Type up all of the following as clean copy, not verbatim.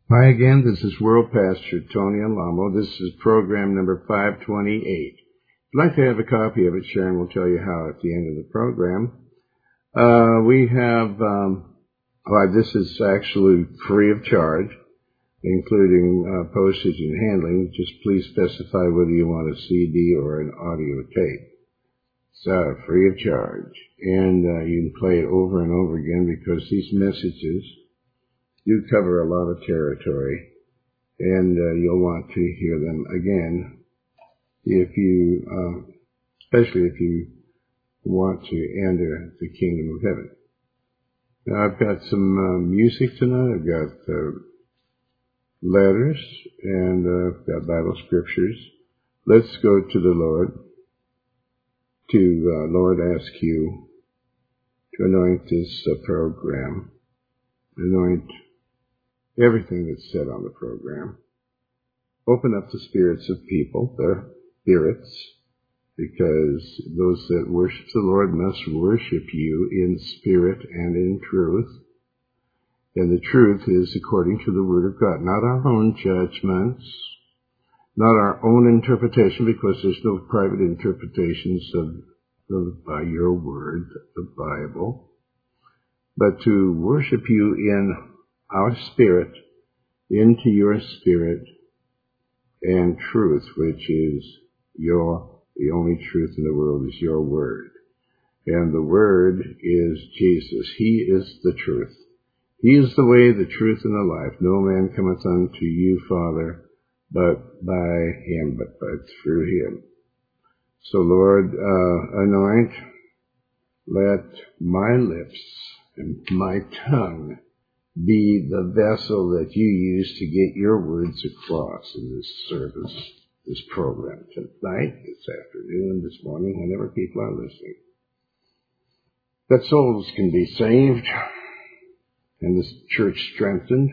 Hi again, this is World Pastor Tony Alamo. This is program number 528. If you'd like to have a copy of it, Sharon will tell you how at the end of the program. We have, this is actually free of charge, including postage and handling. Just please specify whether you want a CD or an audio tape. It's free of charge. And you can play it over and over again because these messages do cover a lot of territory, and you'll want to hear them again if you, especially if you want to enter the kingdom of heaven. Now, I've got some music tonight. I've got letters, and I've got Bible scriptures. Let's go to the Lord. Lord, ask you to anoint this program, anoint everything that's said on the program. Open up the spirits of people, their spirits, because those that worship the Lord must worship you in spirit and in truth. And the truth is according to the Word of God, not our own judgments, not our own interpretation, because there's no private interpretations of your Word, the Bible, but to worship you in our spirit, into your spirit and truth, which is the only truth in the world is your word. And the word is Jesus. He is the truth. He is the way, the truth, and the life. No man cometh unto you, Father, but by him, but through him. So Lord, anoint, let my lips and my tongue be the vessel that you use to get your words across in this service, this program, tonight, this afternoon, this morning, whenever people are listening. That souls can be saved and this church strengthened,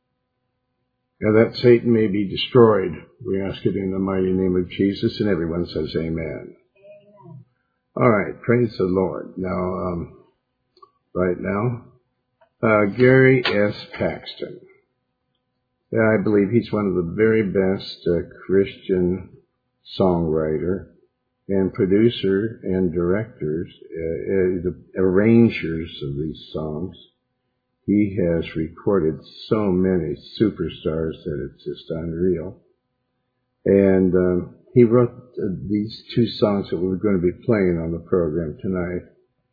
and that Satan may be destroyed. We ask it in the mighty name of Jesus, and everyone says amen. Amen. All right, praise the Lord. Now, right now, Gary S. Paxton. I believe he's one of the very best Christian songwriter and producer and directors, the arrangers of these songs. He has recorded so many superstars that it's just unreal. And he wrote these two songs that we're going to be playing on the program tonight.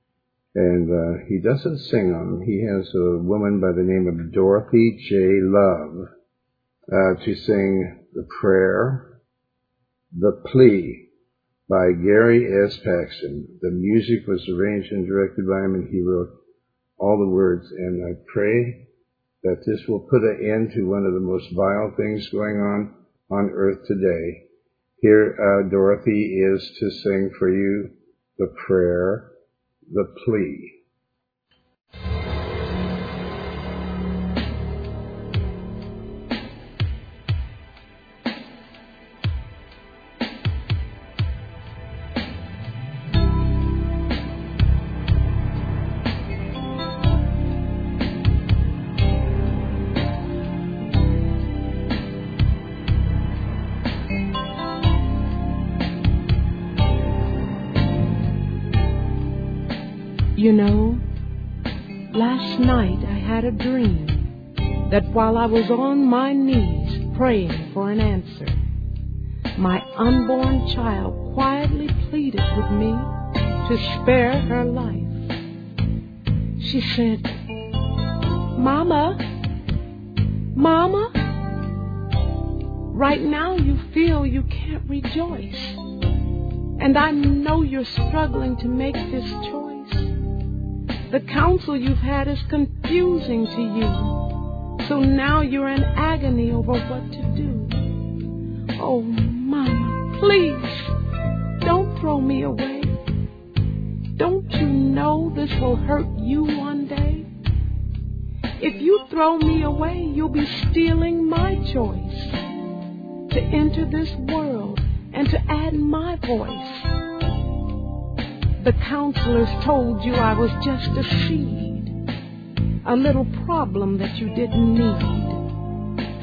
And he doesn't sing on them. He has a woman by the name of Dorothy J. Love to sing The Prayer, The Plea by Gary S. Paxton. The music was arranged and directed by him, and he wrote all the words. And I pray that this will put an end to one of the most vile things going on earth today. Here, Dorothy is to sing for you The Prayer, The Plea. You know, last night I had a dream that while I was on my knees praying for an answer, my unborn child quietly pleaded with me to spare her life. She said, "Mama, Mama, right now you feel you can't rejoice, and I know you're struggling to make this choice. The counsel you've had is confusing to you, so now you're in agony over what to do. Oh, Mama, please, don't throw me away. Don't you know this will hurt you one day? If you throw me away, you'll be stealing my choice to enter this world and to add my voice. The counselors told you I was just a seed, a little problem that you didn't need.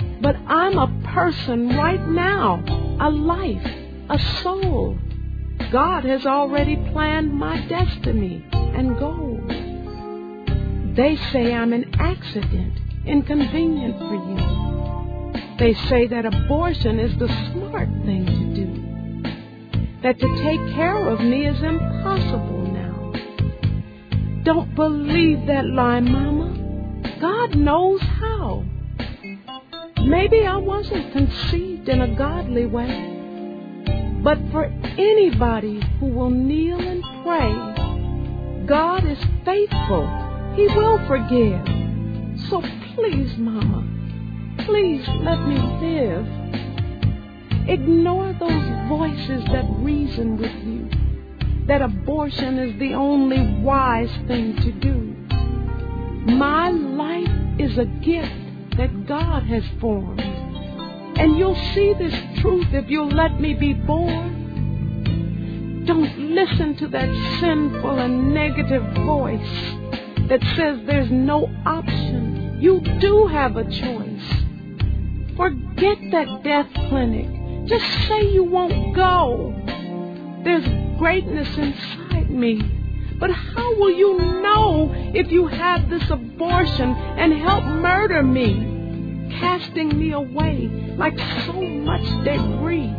I'm a person right now, a life, a soul. God has already planned my destiny and goal. They say I'm an accident, inconvenient for you. They say that abortion is the smart thing to do, that to take care of me is impossible now. Don't believe that lie, Mama. God knows how. Maybe I wasn't conceived in a godly way, but for anybody who will kneel and pray, God is faithful. He will forgive. So please, Mama, please let me live. Ignore those voices that reason with you that abortion is the only wise thing to do. My life is a gift that God has formed, and you'll see this truth if you'll let me be born. Don't listen to that sinful and negative voice that says there's no option. You do have a choice. Forget that death clinic. Just say you won't go. There's greatness inside me. But how will you know if you have this abortion and help murder me, casting me away like so much debris?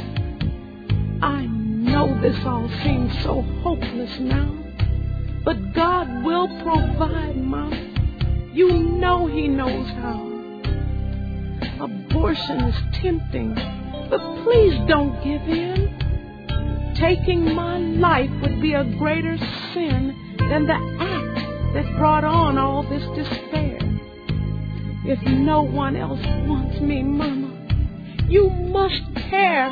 I know this all seems so hopeless now, but God will provide, Mom. You know He knows how. Abortion is tempting, but please don't give in. Taking my life would be a greater sin than the act that brought on all this despair. If no one else wants me, Mama, you must care.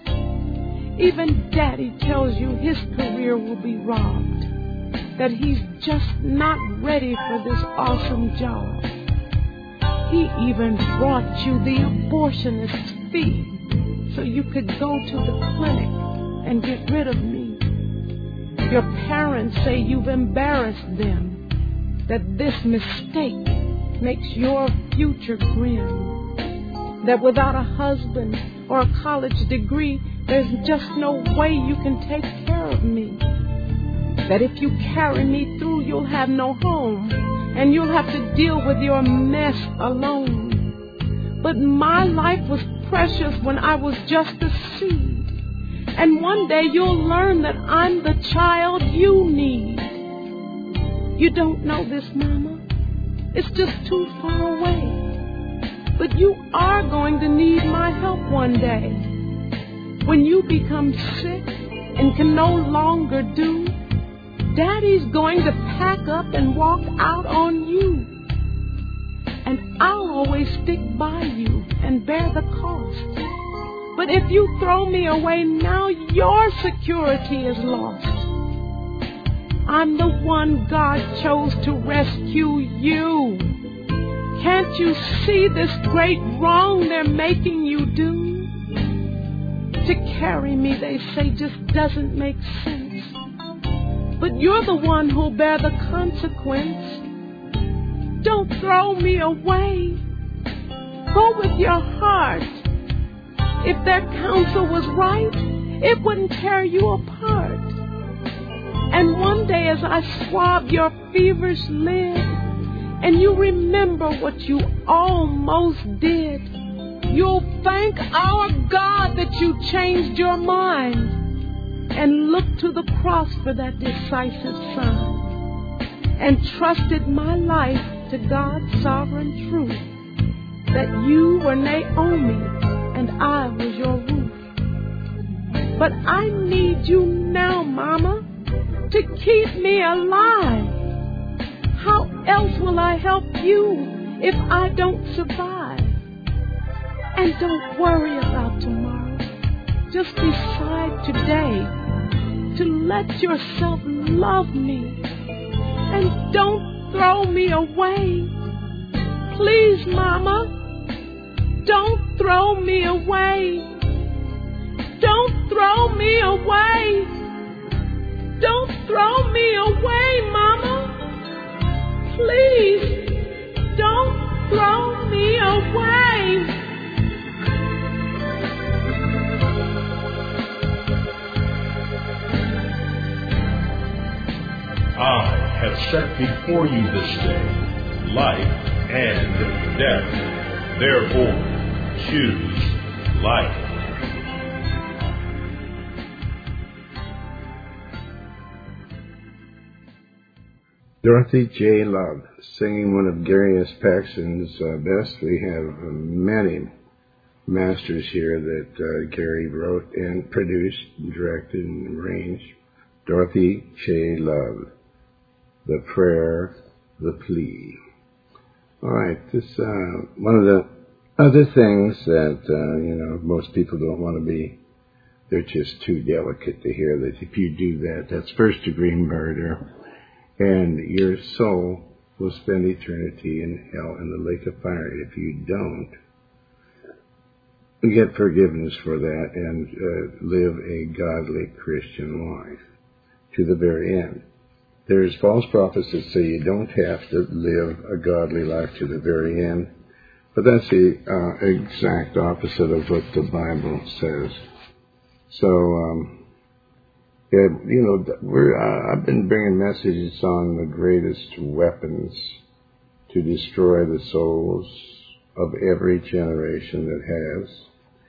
Even Daddy tells you his career will be robbed, that he's just not ready for this awesome job. He even brought you the abortionist's fee so you could go to the clinic and get rid of me. Your parents say you've embarrassed them, that this mistake makes your future grim, that without a husband or a college degree, there's just no way you can take care of me, that if you carry me through, you'll have no home, and you'll have to deal with your mess alone. But my life was precious when I was just a seed. And one day you'll learn that I'm the child you need. You don't know this, Mama. It's just too far away. But you are going to need my help one day. When you become sick and can no longer do, Daddy's going to pack up and walk out on you. And I'll always stick by you and bear the cost. But if you throw me away now, your security is lost. I'm the one God chose to rescue you. Can't you see this great wrong they're making you do? To carry me, they say, just doesn't make sense. But you're the one who'll bear the consequence. Don't throw me away. Go with your heart. If their counsel was right, it wouldn't tear you apart. And one day as I swab your feverish lid, and you remember what you almost did, you'll thank our God that you changed your mind and looked to the cross for that decisive sign and trusted my life to God's sovereign truth, that you were Naomi and I was your roof. But I need you now, Mama, to keep me alive. How else will I help you if I don't survive? And don't worry about tomorrow. Just decide today to let yourself love me. And don't throw me away. Please, Mama, don't throw me away. Don't throw me away. Don't throw me away, Mama. Please, don't throw me away. set before you this day, life and death. Therefore, choose life. Dorothy J. Love, singing one of Gary S. Paxton's best. We have many masters here that Gary wrote and produced, and directed and arranged. Dorothy J. Love, The Prayer, The Plea. All right, this one of the other things that most people don't want to be. They're just too delicate to hear that if you do that, that's first-degree murder. And your soul will spend eternity in hell in the lake of fire if you don't get forgiveness for that and live a godly Christian life to the very end. There's false prophets that say you don't have to live a godly life to the very end, but that's the exact opposite of what the Bible says. So, I've been bringing messages on the greatest weapons to destroy the souls of every generation that has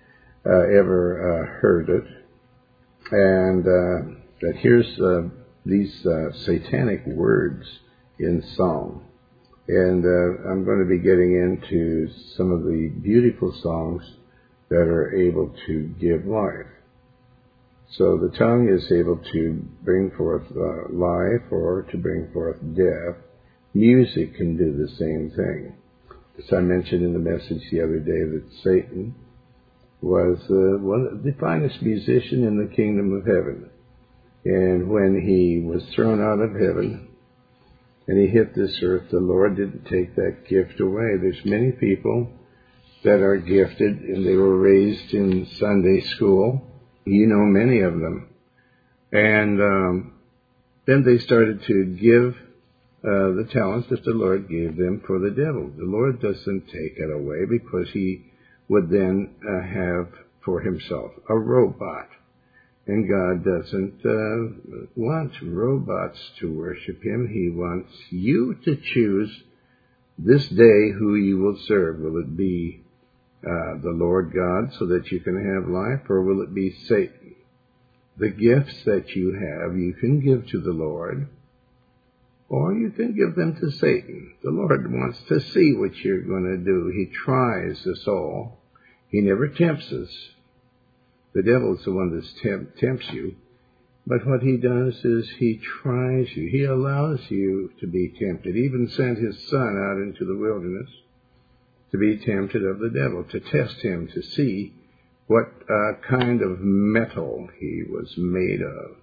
ever heard it. And that here's these satanic words in song. And I'm going to be getting into some of the beautiful songs that are able to give life. So the tongue is able to bring forth life or to bring forth death. Music can do the same thing. As I mentioned in the message the other day that Satan was one of the finest musician in the kingdom of heaven. And when he was thrown out of heaven and he hit this earth, the Lord didn't take that gift away. There's many people that are gifted and they were raised in Sunday school. You know many of them. And then they started to give the talents that the Lord gave them for the devil. The Lord doesn't take it away because he would then have for himself a robot. And God doesn't want robots to worship him. He wants you to choose this day who you will serve. Will it be the Lord God so that you can have life, or will it be Satan? The gifts that you have, you can give to the Lord, or you can give them to Satan. The Lord wants to see what you're going to do. He tries us all. He never tempts us. The devil is the one that tempts you. But what he does is he tries you. He allows you to be tempted. He even sent his son out into the wilderness to be tempted of the devil, to test him, to see what kind of metal he was made of.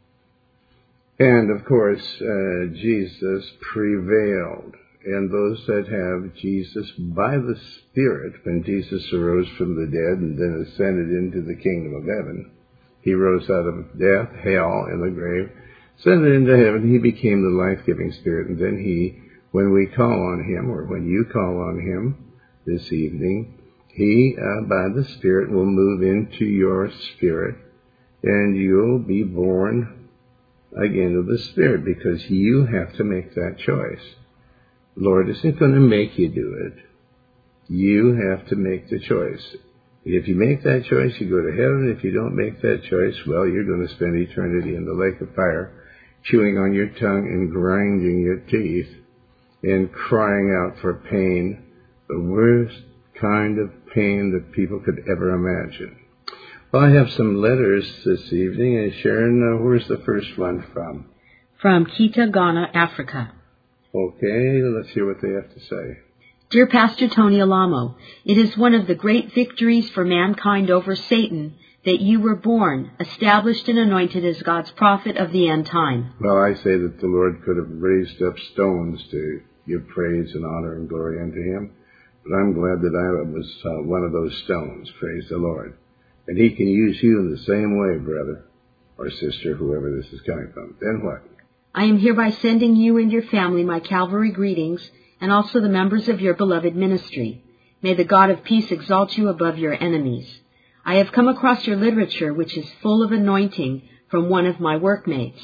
And, of course, Jesus prevailed. And those that have Jesus by the Spirit, when Jesus arose from the dead and then ascended into the kingdom of heaven, he rose out of death, hell, and the grave, ascended into heaven, he became the life-giving Spirit. And then he, when we call on him, or when you call on him, this evening, he, by the Spirit, will move into your spirit, and you'll be born again of the Spirit, because you have to make that choice. The Lord isn't going to make you do it. You have to make the choice. If you make that choice, you go to heaven. If you don't make that choice, well, you're going to spend eternity in the lake of fire, chewing on your tongue and grinding your teeth and crying out for pain. The worst kind of pain that people could ever imagine. Well, I have some letters this evening, and Sharon, where's the first one from? From Kita, Ghana, Africa. Okay, let's hear what they have to say. Dear Pastor Tony Alamo, it is one of the great victories for mankind over Satan that you were born, established and anointed as God's prophet of the end time. Well, I say that the Lord could have raised up stones to give praise and honor and glory unto him. But I'm glad that I was one of those stones, praise the Lord. And he can use you in the same way, brother or sister, whoever this is coming from. Then what? I am hereby sending you and your family my Calvary greetings, and also the members of your beloved ministry. May the God of peace exalt you above your enemies. I have come across your literature, which is full of anointing, from one of my workmates.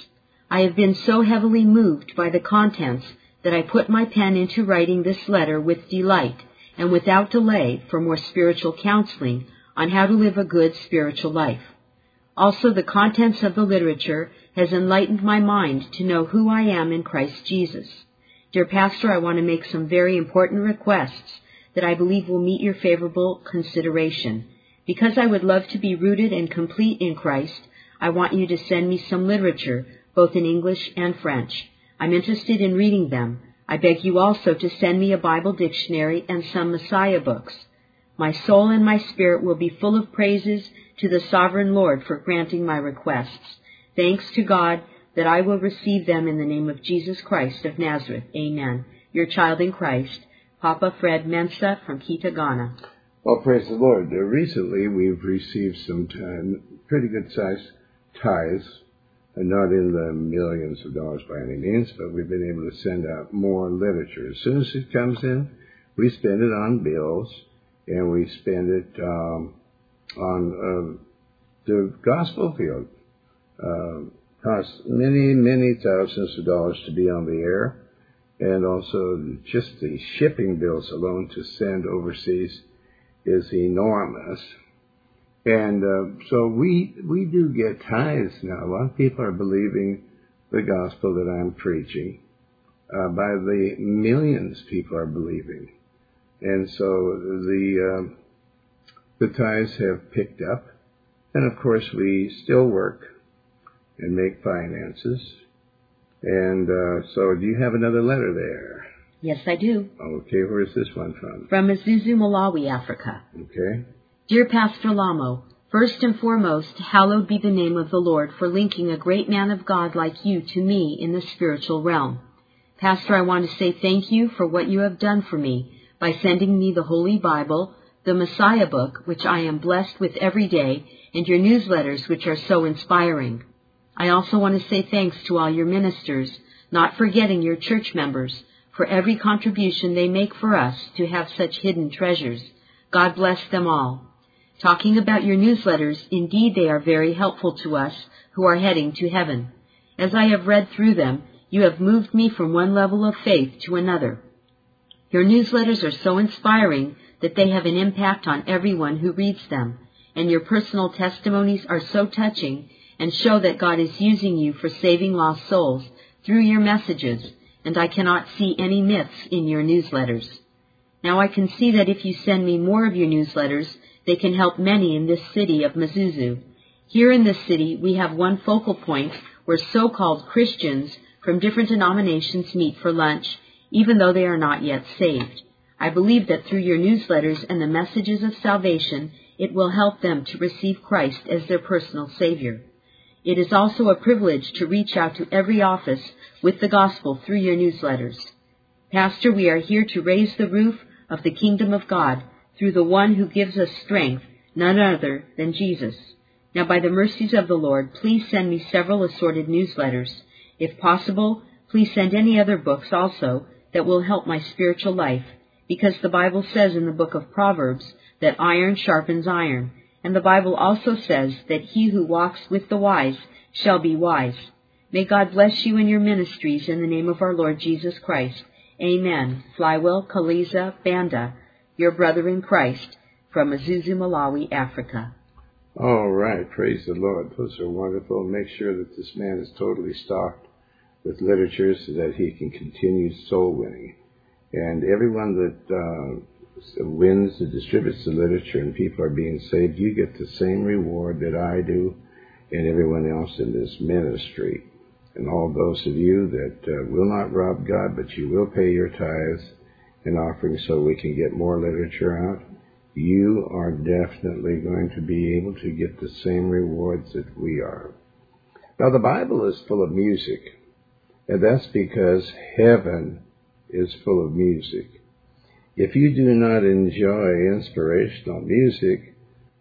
I have been so heavily moved by the contents that I put my pen into writing this letter with delight and without delay for more spiritual counseling on how to live a good spiritual life. Also, the contents of the literature has enlightened my mind to know who I am in Christ Jesus. Dear Pastor, I want to make some very important requests that I believe will meet your favorable consideration. Because I would love to be rooted and complete in Christ, I want you to send me some literature, both in English and French. I'm interested in reading them. I beg you also to send me a Bible dictionary and some Messiah books. My soul and my spirit will be full of praises to the Sovereign Lord for granting my requests. Thanks to God that I will receive them in the name of Jesus Christ of Nazareth. Amen. Your child in Christ, Papa Fred Mensah from Kita, Ghana. Well, praise the Lord. Recently, we've received some pretty good-sized tithes, not in the millions of dollars by any means, but we've been able to send out more literature. As soon as it comes in, we spend it on bills, and we spend it on the gospel field. Costs many, many thousands of dollars to be on the air, and also just the shipping bills alone to send overseas is enormous. And so we do get tithes now. A lot of people are believing the gospel that I'm preaching. By the millions people are believing. And so the tithes have picked up. And of course we still work and make finances. And so do you have another letter there? Yes, I do. Okay, where's this one from? From Mazuzu, Malawi, Africa. Okay. Dear Pastor Lamo, first and foremost, hallowed be the name of the Lord for linking a great man of God like you to me in the spiritual realm. Pastor, I want to say thank you for what you have done for me by sending me the Holy Bible, the Messiah book, which I am blessed with every day, and your newsletters, which are so inspiring. I also want to say thanks to all your ministers, not forgetting your church members, for every contribution they make for us to have such hidden treasures. God bless them all. Talking about your newsletters, indeed they are very helpful to us who are heading to heaven. As I have read through them, you have moved me from one level of faith to another. Your newsletters are so inspiring that they have an impact on everyone who reads them, and your personal testimonies are so touching and show that God is using you for saving lost souls through your messages, and I cannot see any myths in your newsletters. Now I can see that if you send me more of your newsletters, they can help many in this city of Mazuzu. Here in this city, we have one focal point where so-called Christians from different denominations meet for lunch, even though they are not yet saved. I believe that through your newsletters and the messages of salvation, it will help them to receive Christ as their personal Savior. It is also a privilege to reach out to every office with the gospel through your newsletters. Pastor, we are here to raise the roof of the kingdom of God through the one who gives us strength, none other than Jesus. Now, by the mercies of the Lord, please send me several assorted newsletters. If possible, please send any other books also that will help my spiritual life, because the Bible says in the book of Proverbs that iron sharpens iron, and the Bible also says that he who walks with the wise shall be wise. May God bless you in your ministries in the name of our Lord Jesus Christ. Amen. Flywell Kaliza Banda, your brother in Christ, from Mazuzu, Malawi, Africa. All right, praise the Lord. Those are wonderful. Make sure that this man is totally stocked with literature so that he can continue soul winning. And everyone that wins and distributes the literature and people are being saved, you get the same reward that I do and everyone else in this ministry. And all those of you that will not rob God, but you will pay your tithes and offerings so we can get more literature out, you are definitely going to be able to get the same rewards that we are. Now, the Bible is full of music, and that's because heaven is full of music. If you do not enjoy inspirational music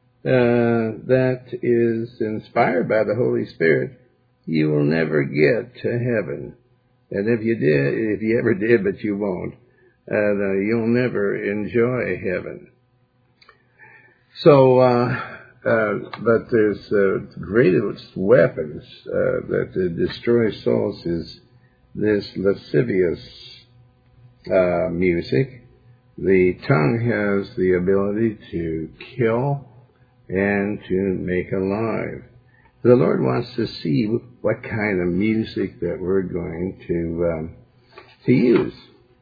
that is inspired by the Holy Spirit, you will never get to heaven. And if you ever did, but you won't, you'll never enjoy heaven. So but there's the greatest weapons that destroy souls is this lascivious music. The tongue has the ability to kill and to make alive. The Lord wants to see what kind of music that we're going to use.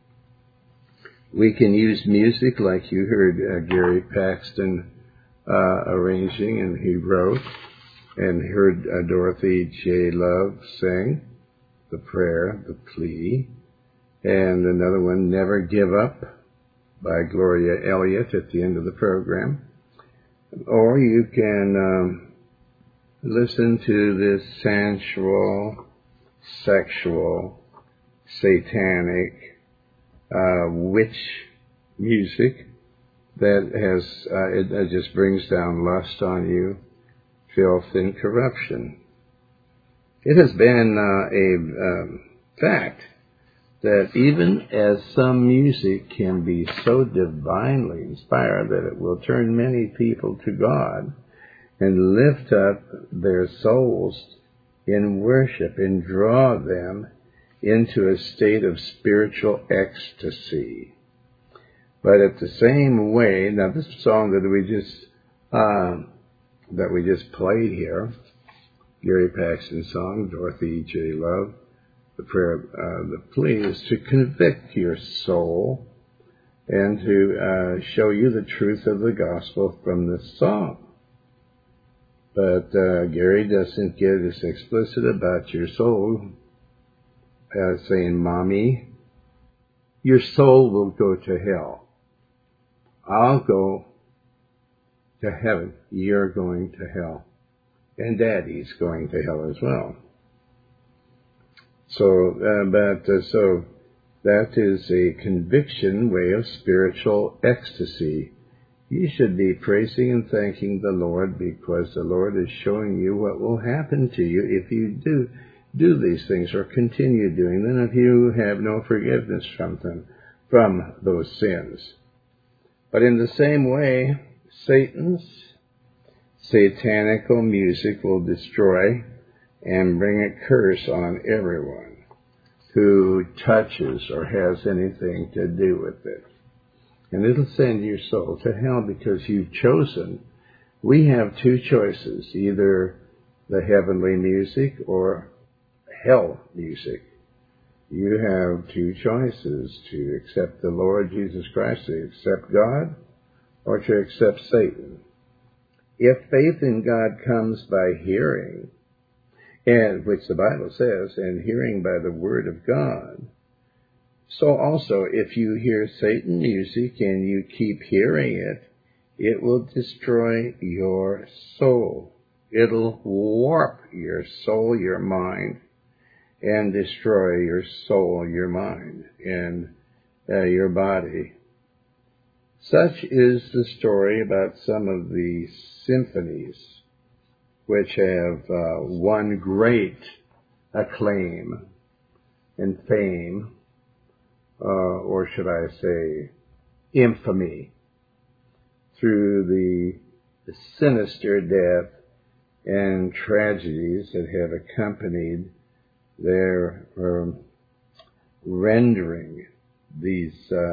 We can use music like you heard Gary Paxton arranging, and he wrote, and heard Dorothy J. Love sing the prayer, the plea, and another one, Never Give Up, by Gloria Elliott at the end of the program. Or you can listen to this sensual, sexual, satanic, witch music that has, it just brings down lust on you, filth and corruption. It has been a fact that even as some music can be so divinely inspired that it will turn many people to God and lift up their souls in worship and draw them into a state of spiritual ecstasy. But at the same way, now this song that we just played here, Gary Paxton's song, Dorothy J. Love, the prayer, the plea is to convict your soul and to show you the truth of the gospel from this song. But Gary doesn't get as explicit about your soul as saying, Mommy, your soul will go to hell. I'll go to heaven. You're going to hell. And Daddy's going to hell as well. So that is a conviction way of spiritual ecstasy. You should be praising and thanking the Lord because the Lord is showing you what will happen to you if you do these things or continue doing them, if you have no forgiveness from those sins. But in the same way, Satan's satanical music will destroy and bring a curse on everyone who touches or has anything to do with it. And it'll send your soul to hell because you've chosen. We have two choices, either the heavenly music or hell music. You have two choices, to accept the Lord Jesus Christ, to accept God, or to accept Satan. If faith in God comes by hearing, and which the Bible says, and hearing by the word of God, so also if you hear Satan music and you keep hearing it, it will destroy your soul. It'll warp your soul, your mind, and destroy your soul, your mind, and your body. Such is the story about some of the symphonies which have won great acclaim and fame, or should I say infamy, through the sinister death and tragedies that have accompanied their rendering these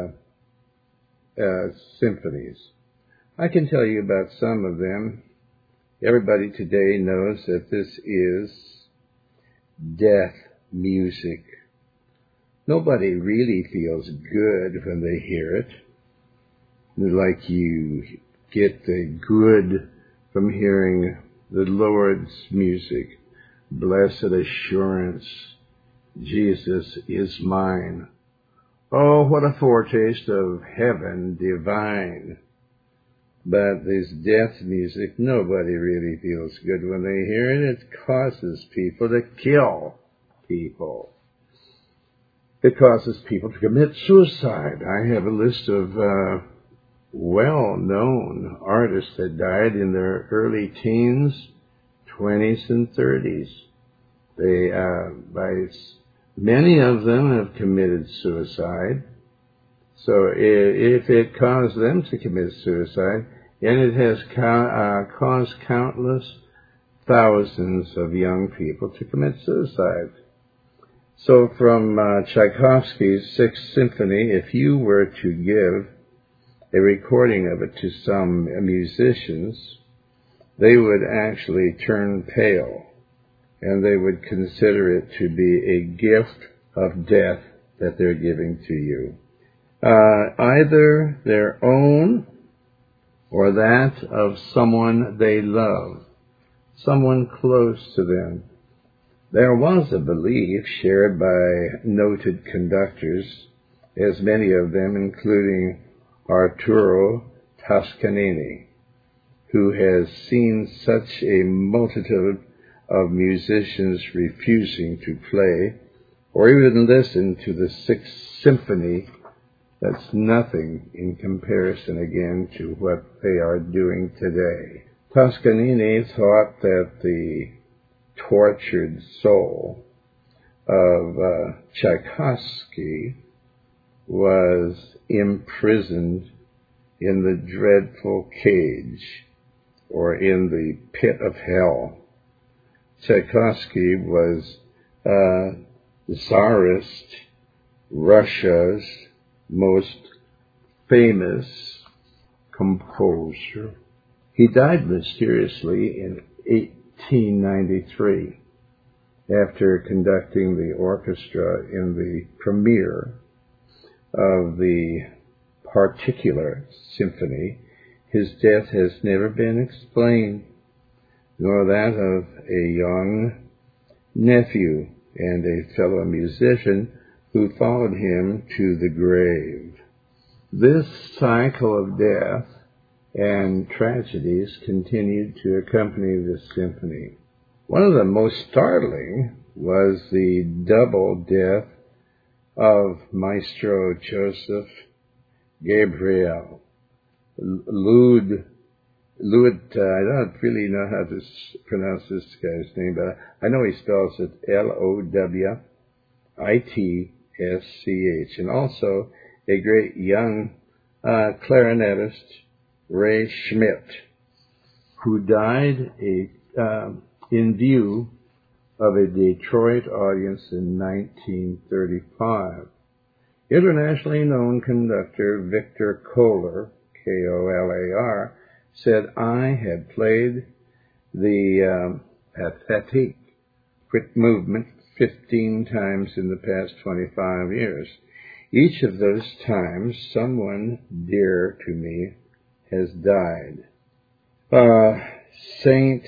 symphonies. I can tell you about some of them. Everybody today knows that this is death music. Nobody really feels good when they hear it. Like you get the good from hearing the Lord's music. Blessed assurance, Jesus is mine. Oh, what a foretaste of heaven divine. But this death music, nobody really feels good when they hear it. It causes people to kill people. It causes people to commit suicide. I have a list of well-known artists that died in their early teens, 20s, and 30s. Many of them have committed suicide. So if it caused them to commit suicide, and it has caused countless thousands of young people to commit suicide. So from Tchaikovsky's Sixth Symphony, if you were to give a recording of it to some musicians, they would actually turn pale, and they would consider it to be a gift of death that they're giving to you. Either their own or that of someone they love, someone close to them. There was a belief shared by noted conductors, as many of them, including Arturo Toscanini, who has seen such a multitude of musicians refusing to play or even listen to the Sixth Symphony. That's nothing in comparison, again, to what they are doing today. Toscanini thought that the tortured soul of Tchaikovsky was imprisoned in the dreadful cage, or in the pit of hell. Tchaikovsky was Tsarist Russia's most famous composer. He died mysteriously in 1893 after conducting the orchestra in the premiere of the Particular Symphony. His death has never been explained, nor that of a young nephew and a fellow musician who followed him to the grave. This cycle of death and tragedies continued to accompany this symphony. One of the most startling was the double death of Maestro Joseph Gabriel. I don't really know how to pronounce this guy's name, but I know he spells it Lowitsch, and also a great young clarinetist, Ray Schmidt, who died in view of a Detroit audience in 1935. Internationally known conductor Victor Kohler, Kolar, said, "I had played the Pathetic Quick Movement 15 times in the past 25 years. Each of those times, someone dear to me has died." Saint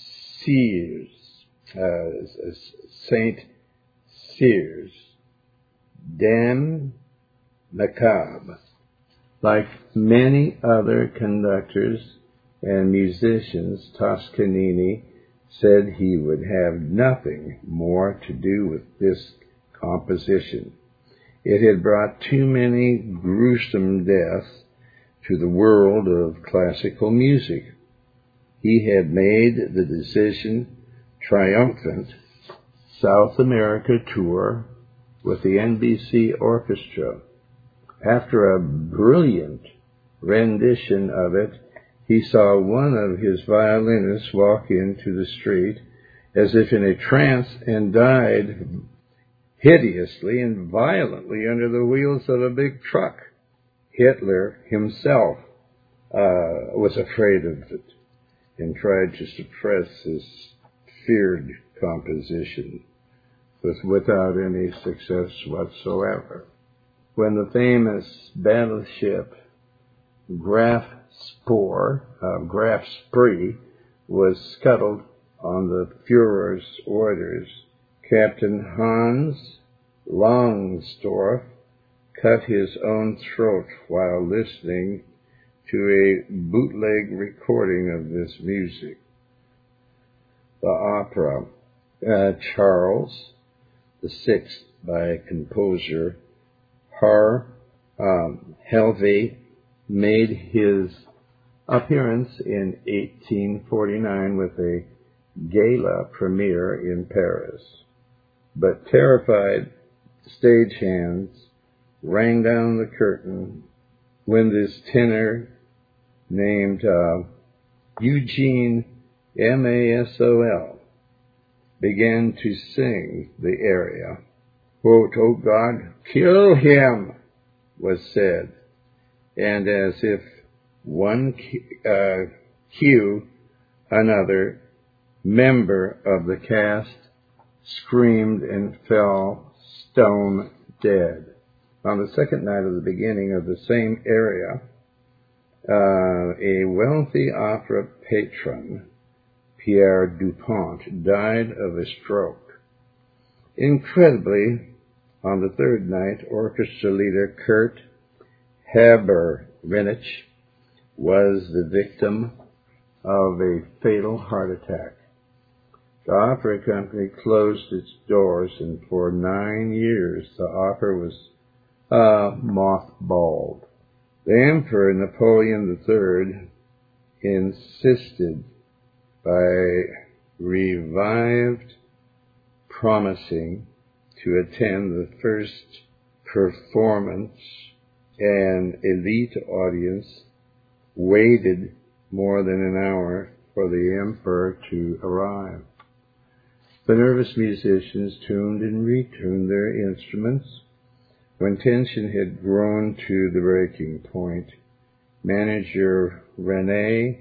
Cyrs, Dan Macabre, like many other conductors and musicians, Toscanini said he would have nothing more to do with this composition. It had brought too many gruesome deaths to the world of classical music. He had made the decision triumphant South America tour with the NBC Orchestra. After a brilliant rendition of it, he saw one of his violinists walk into the street as if in a trance and died hideously and violently under the wheels of a big truck. Hitler himself was afraid of it and tried to suppress his feared composition, without any success whatsoever. When the famous battleship Graf Spee was scuttled on the Führer's orders, Captain Hans Langsdorff cut his own throat while listening to a bootleg recording of this music. The opera Charles VI by composer Helvey made his appearance in 1849 with a gala premiere in Paris. But terrified stagehands rang down the curtain when this tenor named Eugene Masol began to sing the aria. Quote, "Oh God, kill him," was said, and as if one cue, another member of the cast screamed and fell stone dead. On the second night of the beginning of the same aria, a wealthy opera patron, Pierre Dupont, died of a stroke. Incredibly, on the third night, orchestra leader Kurt Haber-Renich was the victim of a fatal heart attack. The opera company closed its doors, and for 9 years the opera was mothballed. The Emperor Napoleon III insisted by revived promising to attend the first performance. An elite audience waited more than an hour for the emperor to arrive. The nervous musicians tuned and retuned their instruments. When tension had grown to the breaking point, manager René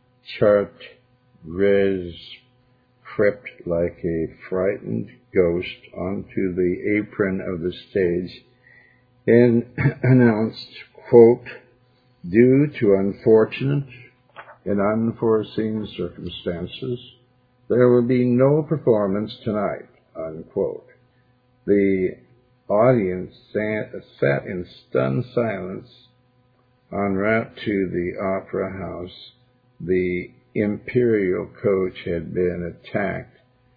Chartres crept like a frightened ghost onto the apron of the stage and announced, quote, "Due to unfortunate and unforeseen circumstances, there will be no performance tonight," unquote. The audience sat in stunned silence. En route to the opera house, the imperial coach had been attacked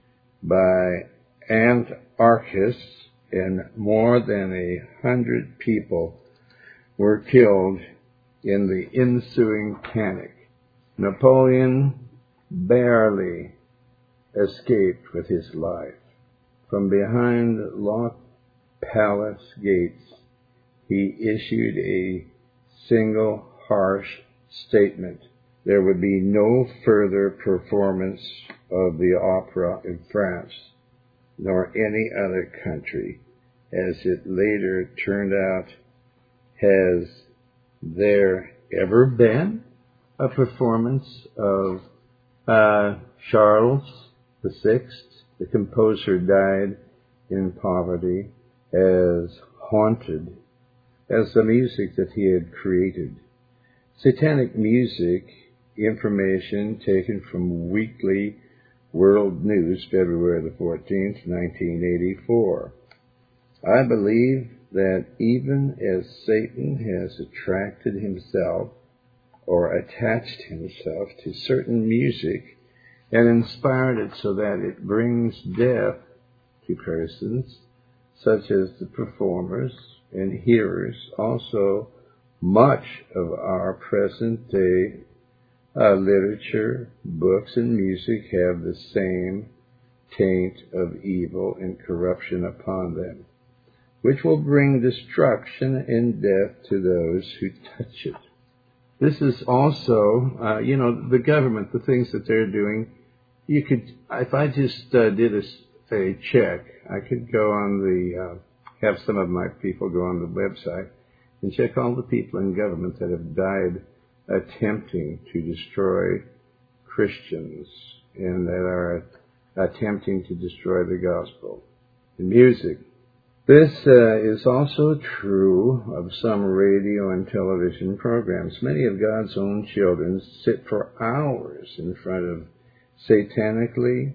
by anarchists, and more than 100 people were killed in the ensuing panic. Napoleon barely escaped with his life. From behind locked palace gates, he issued a single harsh statement. There would be no further performance of the opera in France, nor any other country. As it later turned out, has there ever been a performance of Charles VI? The composer died in poverty, as haunted as the music that he had created. Satanic music information taken from Weekly World News, February the 14th, 1984. I believe that even as Satan has attracted himself or attached himself to certain music and inspired it so that it brings death to persons, such as the performers and hearers, also much of our present-day literature, books, and music have the same taint of evil and corruption upon them, which will bring destruction and death to those who touch it. This is also, the government, the things that they're doing. You could, if I just did a check, I could go on have some of my people go on the website and check all the people in government that have died attempting to destroy Christians and that are attempting to destroy the gospel. The music. This is also true of some radio and television programs. Many of God's own children sit for hours in front of satanically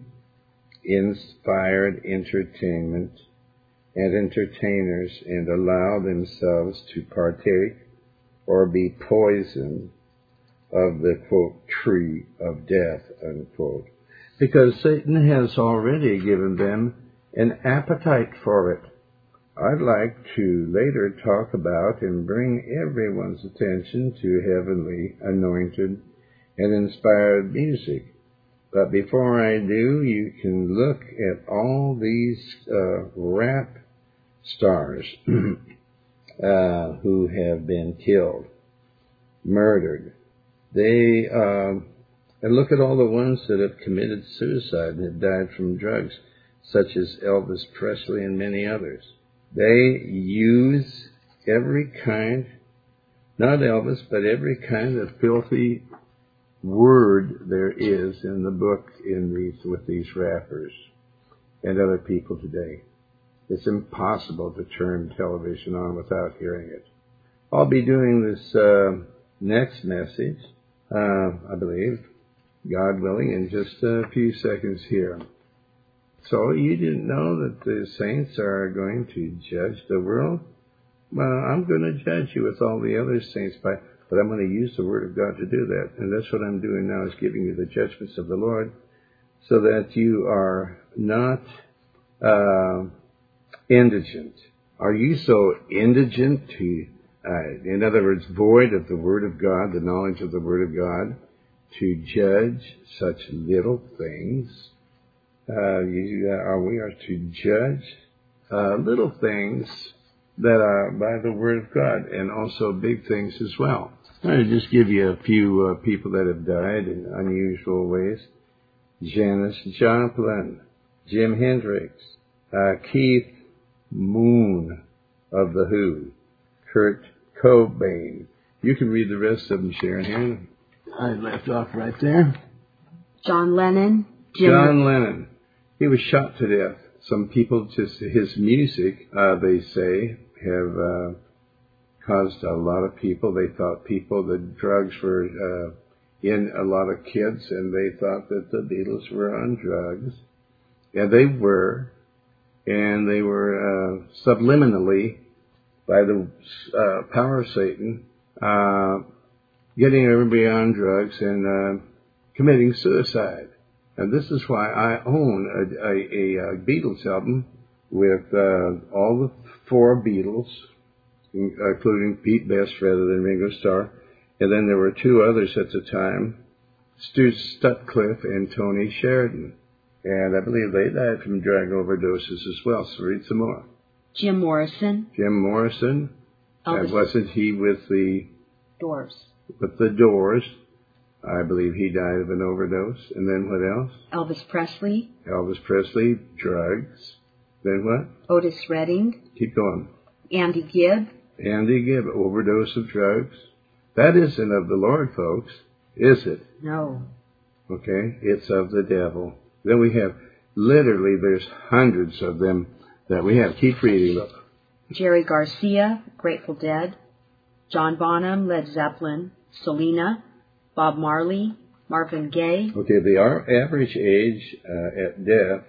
inspired entertainment and entertainers and allow themselves to partake or be poisoned of the, quote, tree of death, unquote, because Satan has already given them an appetite for it. I'd like to later talk about and bring everyone's attention to heavenly anointed and inspired music. But before I do, you can look at all these rap stars who have been killed, murdered, They and look at all the ones that have committed suicide and have died from drugs, such as Elvis Presley and many others. They use every kind, not Elvis, but every kind of filthy word there is in the book with these rappers and other people today. It's impossible to turn television on without hearing it. I'll be doing this next message, I believe, God willing, in just a few seconds here. So you didn't know that the saints are going to judge the world? Well, I'm going to judge you with all the other saints, but I'm going to use the Word of God to do that. And that's what I'm doing now, is giving you the judgments of the Lord, so that you are not indigent. Are you so indigent to, in other words, void of the Word of God, the knowledge of the Word of God, to judge such little things? We are to judge little things that are by the Word of God, and also big things as well. I'm going to just give you a few people that have died in unusual ways. Janis Joplin, Jim Hendrix, Keith Moon of The Who, Kurt Cobain. You can read the rest of them, Sharon, here. I left off right there. John Lennon. John Lennon. He was shot to death. Some people, just his music, they say, have caused a lot of people. They thought that drugs were in a lot of kids, and they thought that the Beatles were on drugs. And they were. And they were subliminally, by the power of Satan, getting everybody on drugs and committing suicide. And this is why I own a Beatles album with all the four Beatles, including Pete Best rather than Ringo Starr. And then there were two others at the time, Stu Sutcliffe and Tony Sheridan. And I believe they died from drug overdoses as well. So read some more. Jim Morrison. Jim Morrison. And wasn't he with the Doors? With the Doors. I believe he died of an overdose. And then what else? Elvis Presley. Elvis Presley, drugs. Then what? Otis Redding. Keep going. Andy Gibb. Andy Gibb, overdose of drugs. That isn't of the Lord, folks, is it? No. Okay, it's of the devil. Then we have, literally, there's hundreds of them that we have. Keep reading. Look. Jerry Garcia, Grateful Dead. John Bonham, Led Zeppelin. Selena. Bob Marley. Marvin Gaye. Okay, the average age at death,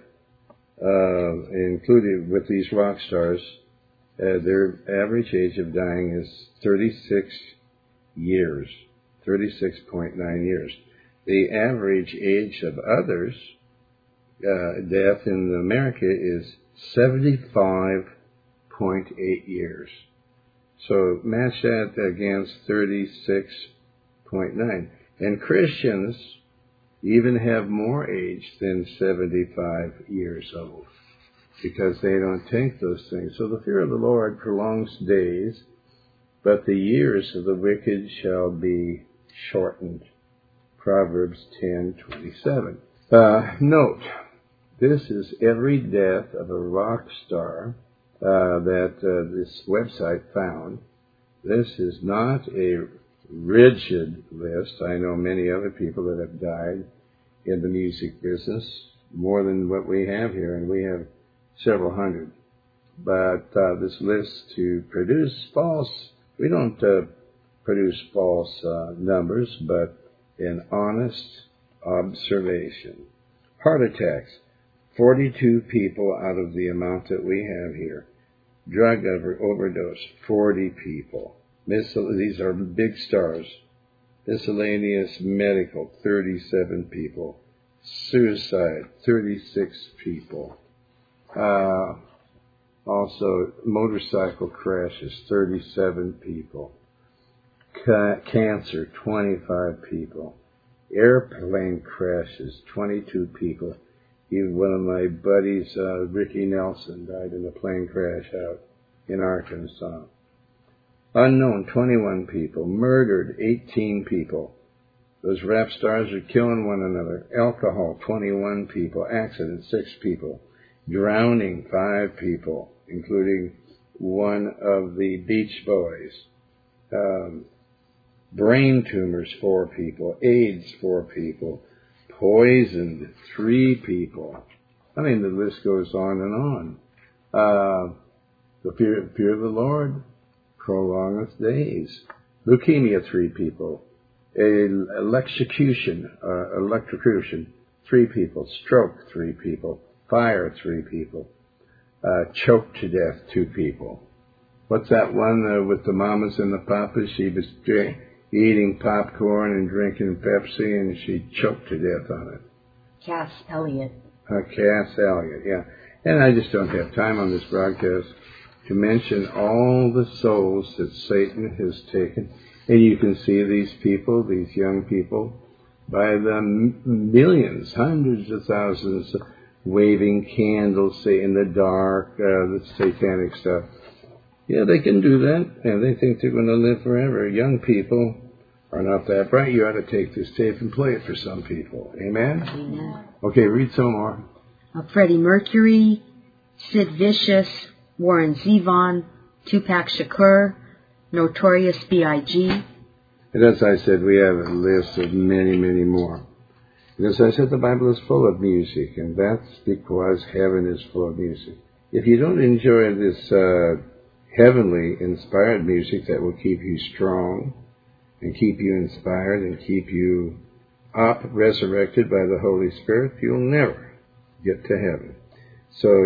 including with these rock stars, their average age of dying is 36 years, 36.9 years. The average age of others, death in America, is 75.8 years. So match that against 36.9. And Christians even have more age than 75 years old, because they don't take those things. So the fear of the Lord prolongs days, but the years of the wicked shall be shortened. Proverbs 10:27. Note, this is every death of a rock star that this website found. This is not a rigid list. I know many other people that have died in the music business, more than what we have here, and we have several hundred. But this list to produce false, we don't produce false numbers, but an honest observation. Heart attacks, 42 people out of the amount that we have here. Drug overdose, 40 people. These are big stars. Miscellaneous medical, 37 people. Suicide, 36 people. Also, motorcycle crashes, 37 people. Cancer, 25 people. Airplane crashes, 22 people. Even one of my buddies, Ricky Nelson, died in a plane crash out in Arkansas. Unknown, 21 people. Murdered, 18 people. Those rap stars are killing one another. Alcohol, 21 people. Accident, 6 people. Drowning, 5 people, including one of the Beach Boys. Brain tumors, 4 people. AIDS, 4 people. Poisoned, 3 people. I mean, the list goes on and on. The fear of the Lord prolongeth days. Leukemia, 3 people. Electrocution, 3 people. Stroke, 3 people. Fire, 3 people. Choked to death, 2 people. What's that one with the mamas and the papas? She was eating popcorn and drinking Pepsi, and she choked to death on it. Cass Elliot. Cass Elliot, yeah. And I just don't have time on this broadcast to mention all the souls that Satan has taken. And you can see these people, these young people, by the millions, hundreds of thousands, waving candles, say, in the dark, the satanic stuff. Yeah, they can do that, and they think they're going to live forever. Young people are not that bright. You ought to take this tape and play it for some people. Amen? Amen. Okay, read some more. Freddie Mercury, Sid Vicious, Warren Zevon, Tupac Shakur, Notorious B.I.G. And as I said, we have a list of many, many more. And as I said, the Bible is full of music, and that's because heaven is full of music. If you don't enjoy this heavenly inspired music that will keep you strong and keep you inspired and keep you up, resurrected by the Holy Spirit, you'll never get to heaven. So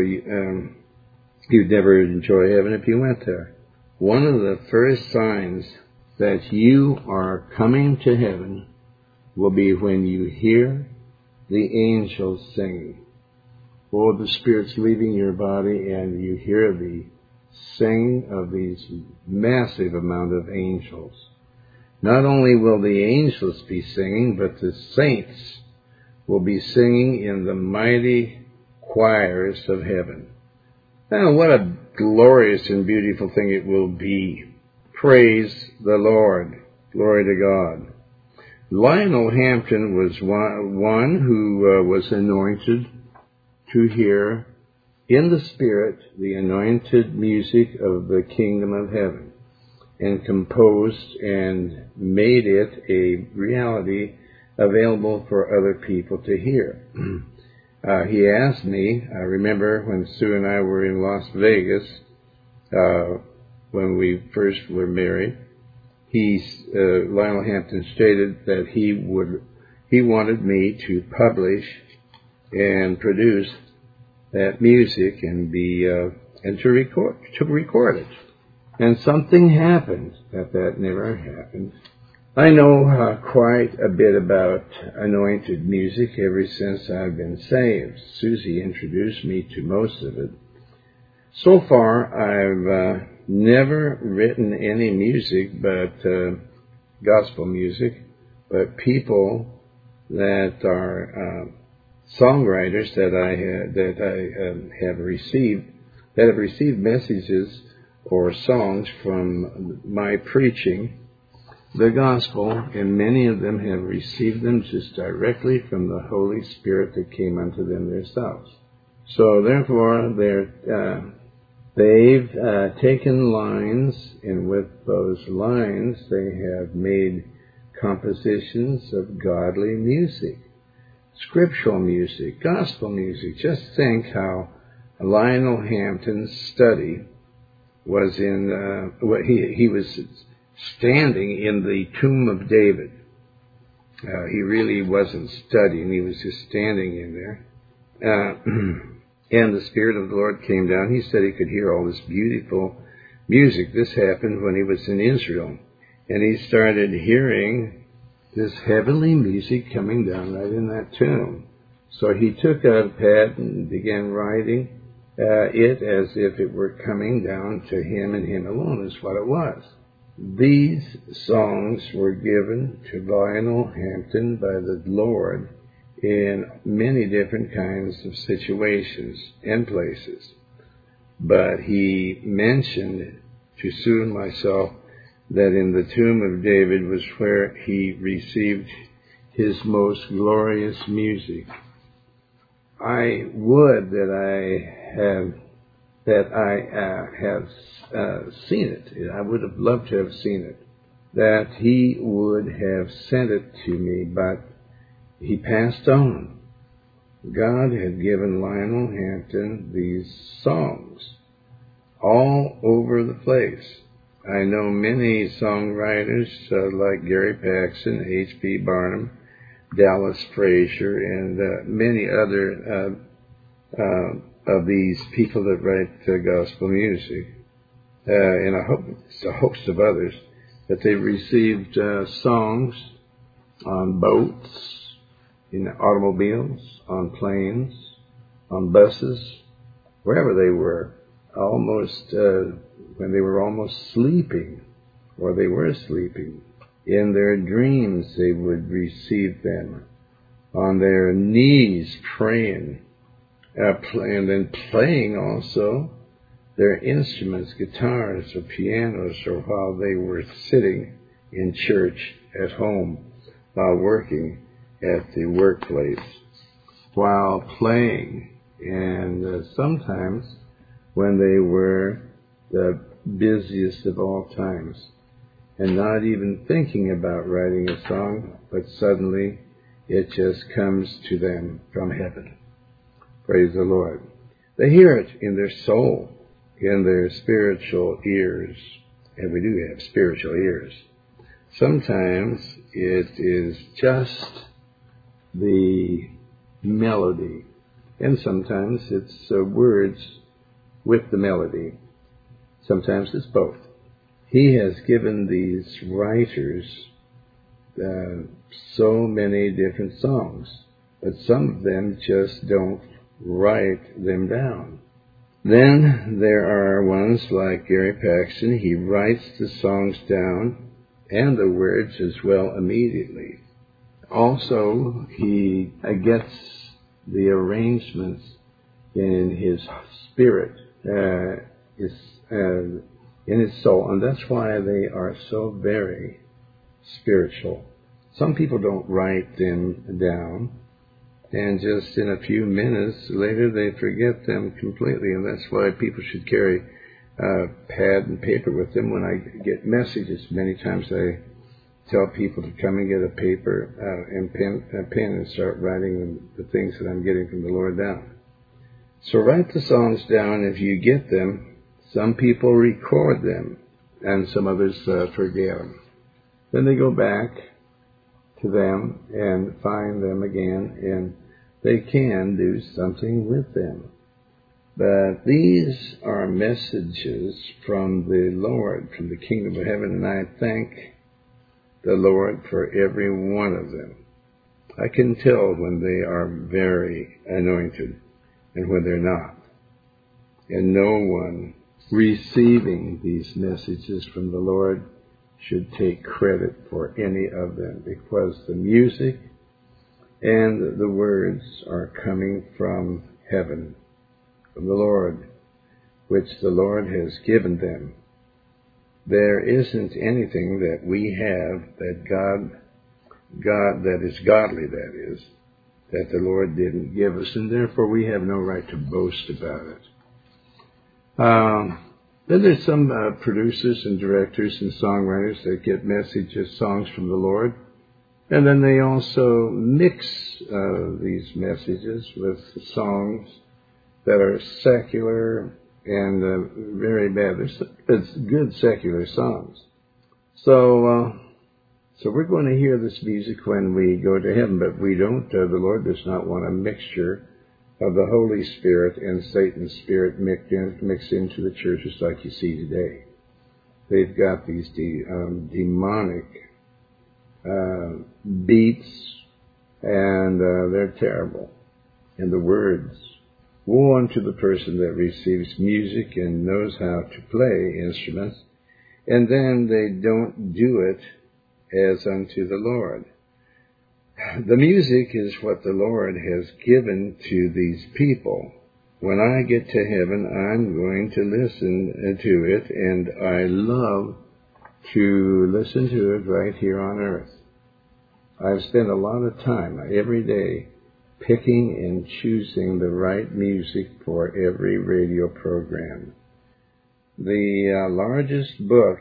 you'd never enjoy heaven if you went there. One of the first signs that you are coming to heaven will be when you hear the angels singing. Or the Spirit's leaving your body and you hear the singing of these massive amount of angels. Not only will the angels be singing, but the saints will be singing in the mighty choirs of heaven. Now, what a glorious and beautiful thing it will be. Praise the Lord. Glory to God. Lionel Hampton was one who was anointed to hear in the Spirit the anointed music of the kingdom of heaven, and composed and made it a reality available for other people to hear. He asked me, I remember when Sue and I were in Las Vegas, when we first were married, Lionel Hampton stated that he wanted me to publish and produce that music and to record it. And something happened that never happened. I know quite a bit about anointed music ever since I've been saved. Susie introduced me to most of it. So far, I've never written any music but gospel music, but people that are songwriters that I have received messages or songs from my preaching the gospel, and many of them have received them just directly from the Holy Spirit that came unto them themselves. So therefore, they've taken lines, and with those lines they have made compositions of godly music, scriptural music, gospel music. Just think how Lionel Hampton's study was he was standing in the tomb of David. He really wasn't studying, he was just standing in there. And the Spirit of the Lord came down. He said he could hear all this beautiful music. This happened when he was in Israel. And he started hearing this heavenly music coming down right in that tomb. So he took out a pad and began writing it as if it were coming down to him and him alone, is what it was. These songs were given to Lionel Hampton by the Lord in many different kinds of situations and places. But he mentioned to Sue and myself that in the tomb of David was where he received His most glorious music. I would that I have seen it. I would have loved to have seen it. That He would have sent it to me, but He passed on. God had given Lionel Hampton these songs all over the place. I know many songwriters like Gary Paxson, H.B. Barnum, Dallas Frazier, and many other of these people that write gospel music, and I hope it's a host of others, that they received songs on boats, in automobiles, on planes, on buses, wherever they were, almost when they were almost sleeping, or they were sleeping. In their dreams they would receive them, on their knees praying, and then playing also their instruments, guitars or pianos, or while they were sitting in church at home, while working at the workplace, while playing, and sometimes when they were the busiest of all times, and not even thinking about writing a song, but suddenly it just comes to them from heaven. Praise the Lord. They hear it in their soul, in their spiritual ears, and we do have spiritual ears. Sometimes it is just the melody, and sometimes it's words with the melody. Sometimes it's both. He has given these writers so many different songs, but some of them just don't write them down. Then there are ones like Gary Paxson. He writes the songs down and the words as well immediately. Also, he gets the arrangements in his spirit, in his soul, and that's why they are so very spiritual. Some people don't write them down, and just in a few minutes later they forget them completely, and that's why people should carry pad and paper with them. When I get messages, many times I tell people to come and get a paper and pen and start writing the things that I'm getting from the Lord down. So write the songs down if you get them. Some people record them, and some others forget them. Then they go back to them and find them again, and they can do something with them. But these are messages from the Lord, from the kingdom of heaven, and I thank the Lord for every one of them. I can tell when they are very anointed and when they're not. And no one receiving these messages from the Lord should take credit for any of them, because the music and the words are coming from heaven, from the Lord, which the Lord has given them. There isn't anything that we have that God that is godly, that is, that the Lord didn't give us, and therefore we have no right to boast about it. Then there's some producers and directors and songwriters that get messages, songs from the Lord, and then they also mix these messages with songs that are secular and very bad. It's good secular songs. So we're going to hear this music when we go to heaven, but we don't. The Lord does not want a mixture of the Holy Spirit and Satan's spirit mixed into the churches like you see today. They've got these demonic beats, and they're terrible. And the words, woe unto the person that receives music and knows how to play instruments, and then they don't do it as unto the Lord. The music is what the Lord has given to these people. When I get to heaven, I'm going to listen to it, and I love to listen to it right here on earth. I've spent a lot of time every day picking and choosing the right music for every radio program. The largest book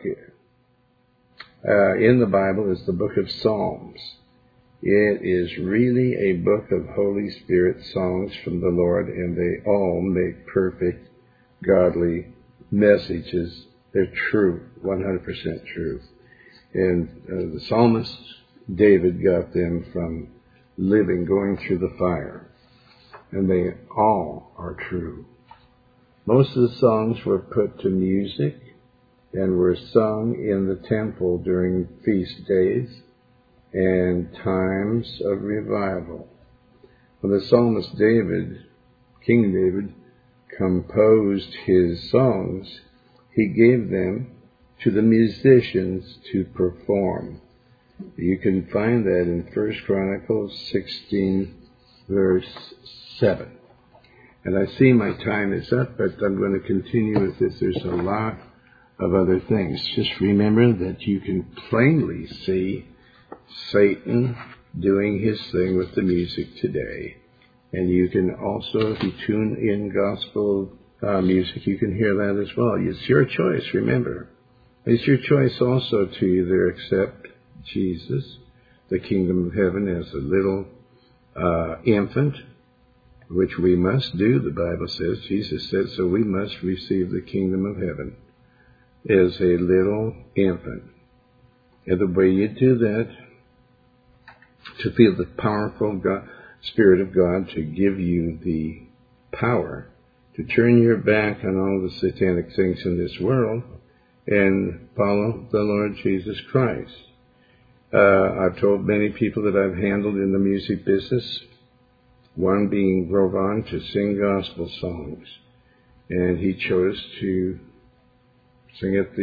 in the Bible is the book of Psalms. It is really a book of Holy Spirit songs from the Lord, and they all make perfect, godly messages. They're true, 100% true. And the psalmist David got them from going through the fire. And they all are true. Most of the songs were put to music and were sung in the temple during feast days and times of revival. When the psalmist David, King David, composed his songs, he gave them to the musicians to perform. You can find that in 1 Chronicles 16, verse 7. And I see my time is up, but I'm going to continue with this. There's a lot of other things. Just remember that you can plainly see Satan doing his thing with the music today. And you can also, if you tune in gospel music, you can hear that as well. It's your choice, remember. It's your choice also to either accept Jesus, the kingdom of heaven, as a little infant, which we must do, the Bible says. Jesus said, so we must receive the kingdom of heaven as a little infant. And the way you do that, to feel the powerful Spirit of God to give you the power to turn your back on all the satanic things in this world and follow the Lord Jesus Christ. I've told many people that I've handled in the music business, one being Grovan, to sing gospel songs. And he chose to sing at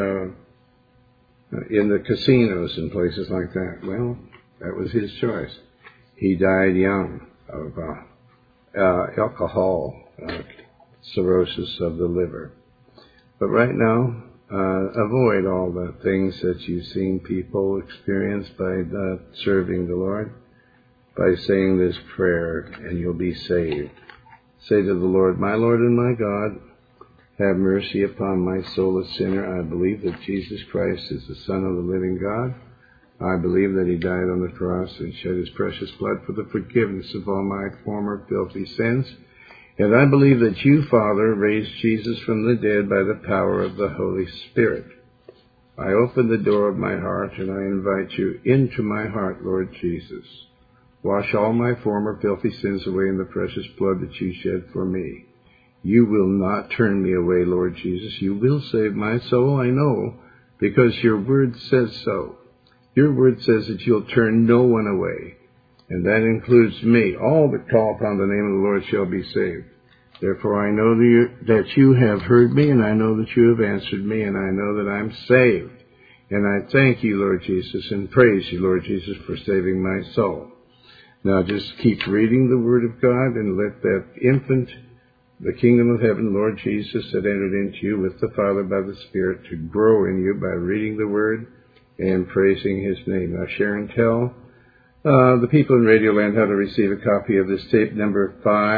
in the casinos and places like that. Well, that was his choice. He died young of alcohol cirrhosis of the liver. But right now, avoid all the things that you've seen people experience by serving the Lord, by saying this prayer, and you'll be saved. Say to the Lord, my Lord and my God, have mercy upon my soul, a sinner. I believe that Jesus Christ is the Son of the living God. I believe that he died on the cross and shed his precious blood for the forgiveness of all my former filthy sins. And I believe that you, Father, raised Jesus from the dead by the power of the Holy Spirit. I open the door of my heart and I invite you into my heart, Lord Jesus. Wash all my former filthy sins away in the precious blood that you shed for me. You will not turn me away, Lord Jesus. You will save my soul, I know, because your word says so. Your word says that you'll turn no one away, and that includes me. All that call upon the name of the Lord shall be saved. Therefore I know that you have heard me, and I know that you have answered me, and I know that I'm saved. And I thank you, Lord Jesus, and praise you, Lord Jesus, for saving my soul. Now just keep reading the Word of God and let that infant, the kingdom of heaven, Lord Jesus, that entered into you with the Father by the Spirit, to grow in you by reading the Word and praising his name. Now share and tell the people in Radio Land how to receive a copy of this tape, number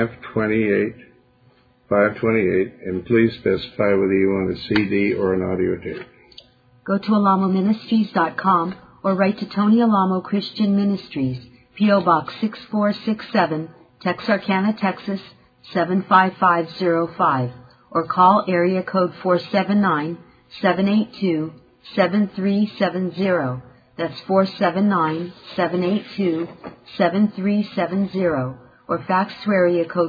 528, and please specify whether you want a CD or an audio tape. Go to alamoministries.com or write to Tony Alamo Christian Ministries, P.O. Box 6467, Texarkana, Texas 75505, or call area code 479-782-7370. That's 479-782-7370. Or fax to area code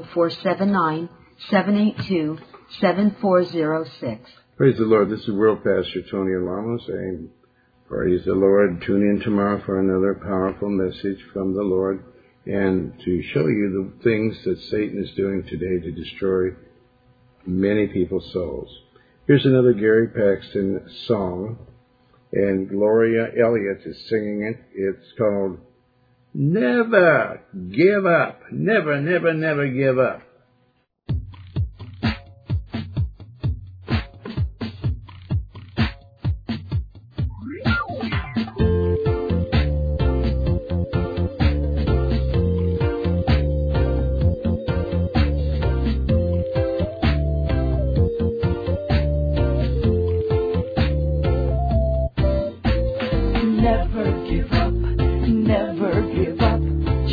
479-782-7406. Praise the Lord. This is World Pastor Tony Alamo saying, praise the Lord. Tune in tomorrow for another powerful message from the Lord, and to show you the things that Satan is doing today to destroy many people's souls. Here's another Gary Paxton song, and Gloria Elliott is singing it. It's called Never Give Up. Never, never, never give up.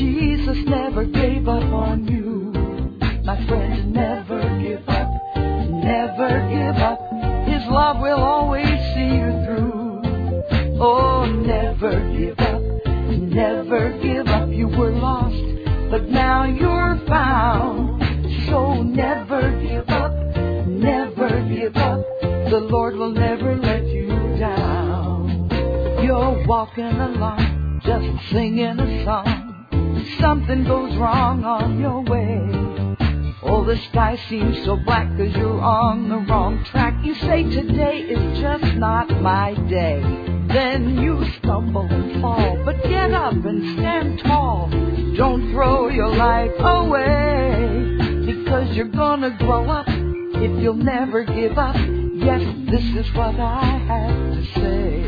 Jesus never gave up on you. My friend, never give up. Never give up. His love will always see you through. Oh, never give up. Never give up. You were lost, but now you're found. So never give up. Never give up. The Lord will never let you down. You're walking along, just singing a song. Something goes wrong on your way. Oh, the sky seems so black 'cause you're on the wrong track. You say today is just not my day. Then you stumble and fall, but get up and stand tall. Don't throw your life away, because you're gonna grow up if you'll never give up. Yes, this is what I have to say.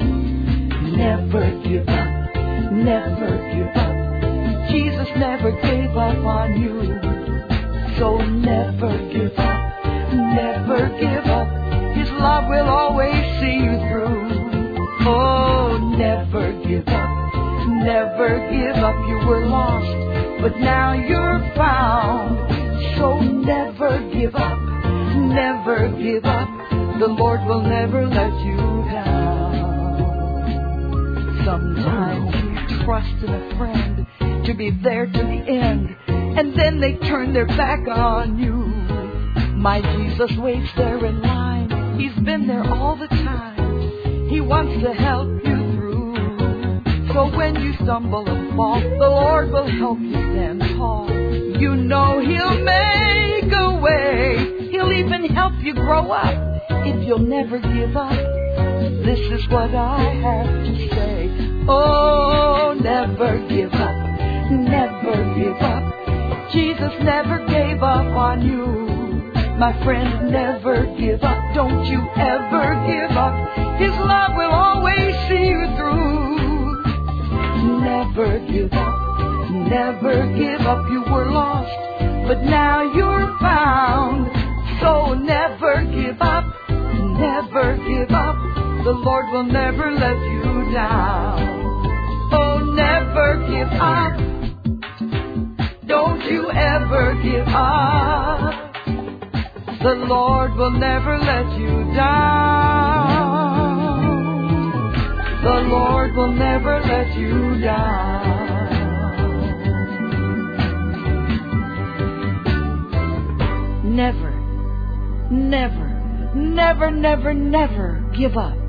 Never give up. Never give up. Jesus never gave up on you. So never give up, never give up. His love will always see you through. Oh, never give up, never give up. You were lost, but now you're found. So never give up, never give up. The Lord will never let you down. Sometimes you trust in a friend to be there to the end, and then they turn their back on you. My Jesus waits there in line. He's been there all the time. He wants to help you through. So when you stumble and fall, the Lord will help you stand tall. You know He'll make a way. He'll even help you grow up if you'll never give up. This is what I have to say. Oh, never give up. Never give up. Jesus never gave up on you. My friend, never give up. Don't you ever give up. His love will always see you through. Never give up. Never give up. You were lost, but now you're found. So never give up. Never give up. The Lord will never let you down. Oh, never give up. Don't you ever give up. The Lord will never let you down. The Lord will never let you down. Never, never, never, never, never give up.